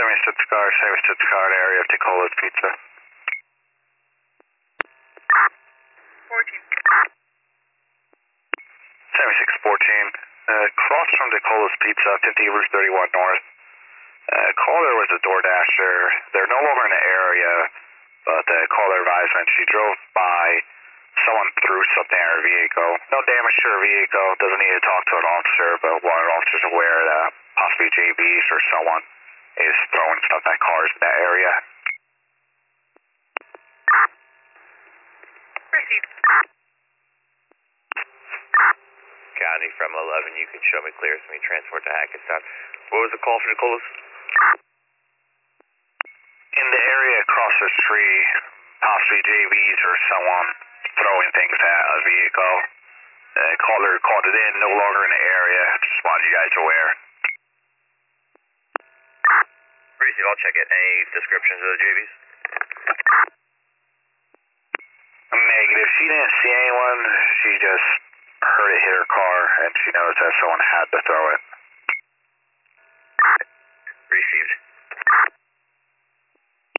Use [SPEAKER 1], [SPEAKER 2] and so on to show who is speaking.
[SPEAKER 1] Stuttgart area of Ticolo's Pizza.
[SPEAKER 2] 14.
[SPEAKER 1] 7614. Across from Ticolo's Pizza, 50 Route 31 North. Caller was a DoorDasher. They're no longer in the area, but the caller advised when she drove by, someone threw something at her vehicle. No damage to her vehicle. Doesn't need to talk to an officer, but one of the officers aware that possibly JBs or someone is throwing stuff at cars in that area.
[SPEAKER 2] Proceed.
[SPEAKER 3] County from 11, you can show me clear for me transport to Hackettstown. What was the call for Nicola's?
[SPEAKER 1] In the area across the street, possibly JBs or someone throwing things at a vehicle. The caller called it in, no longer in the area. Just wanted you guys aware.
[SPEAKER 3] Receive, I'll check it. Any descriptions of the JBs?
[SPEAKER 1] Negative. She didn't see anyone. She just heard it hit her car, and she knows that someone had to throw it.